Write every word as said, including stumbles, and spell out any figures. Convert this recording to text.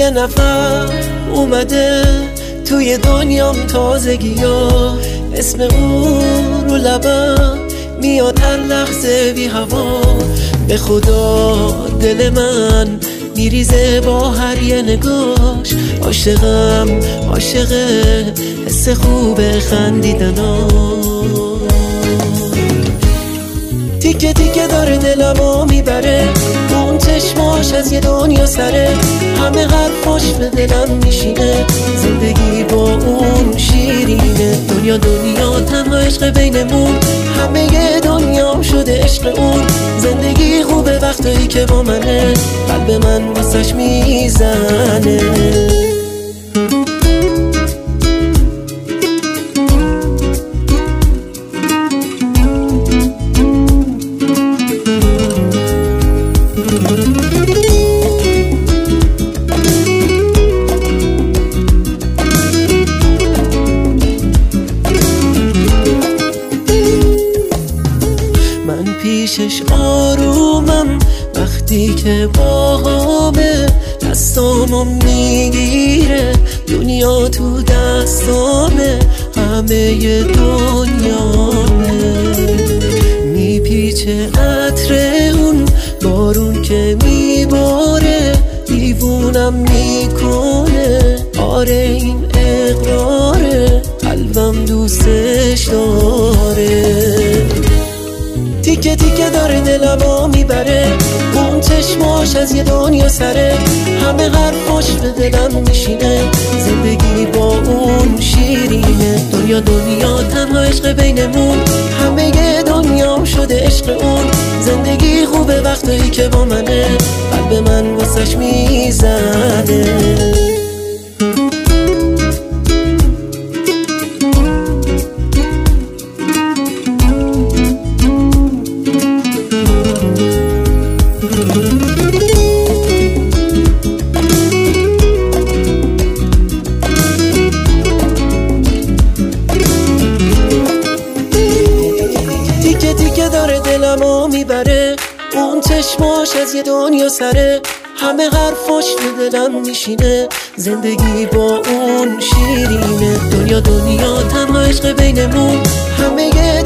یه نفر اومده توی دنیام تازگی ها، اسم اون رو لبم میاد هر لحظه بی هوا. به خدا دل من میریزه با هر یه نگاش، عاشقم عاشقه حس خوبه خندیدنا. تیکه تیکه داره دلمو میبره، اون چشماش از یه دنیا سره، همه حرفاش به دلم میشینه، زندگی با اون شیرینه. دنیا دنیا تنها عشق بینمون، همه یه دنیام شده عشق اون. زندگی خوبه وقتایی که با منه، قلب من واسش میزنه. من پیشش آرومم وقتی که باهامه، دستامو میگیره دنیا تو دستامه، همه ی دنیامه. میپیچه عطر اون بارون که میباره، دیوونم میکنه، آره این اقراره، قلبم دوستش داره. تیکه تیکه داره دلمو میبره، اون چشماش از یه دنیا سره، همه حرفاش به دلم میشینه، زندگی با اون شیرینه. دنیا دنیا تنها عشق بینمون، همه یه دنیام شده عشق اون. زندگی خوبه وقتایی که با منه، قلب من واسش میزنه. تیکه تیکه داره دلمو میبره، اون چشماش از یه دنیا سره، همه حرفاش به دلم میشینه، زندگی با اون شیرینه. دنیا دنیا تنها عشق بینمون، همه یه